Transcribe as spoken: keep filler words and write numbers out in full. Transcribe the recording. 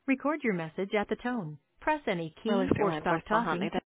Record your message at the tone. Press any Well, at key least I or went stop voicemail, talking honey. to